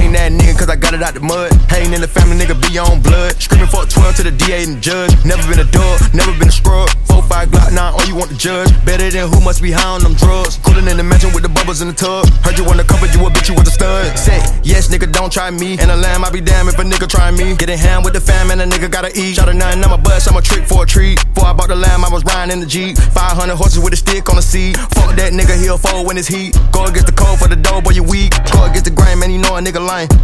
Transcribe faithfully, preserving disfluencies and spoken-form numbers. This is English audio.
ain't that nigga cause I got it out the mud. Hating in the family, nigga be on blood. Screaming fuck twelve to the D A and the judge. Never been a dog, never been a scrub. Four, five Glock, nine, all you want to judge. Better than who must be high on them drugs. Coolin' in the mansion with the bubbles in the tub. Heard you wanna cover, you a bitch, you was a stud. Say, yes, nigga, don't try me. And a lamb, I be damn if a nigga try me. Getting ham with the fam and a nigga gotta eat. Shot a nine, I'm a bust, I'm a trick for a treat. Before I bought the lamb, I was riding in the Jeep. five hundred horses with a stick on the seat. Fuck that nigga, he'll fold when it's heat. Go against the cold for the dough, boy, you weak. Go against the grain, man, you know a nigga lying.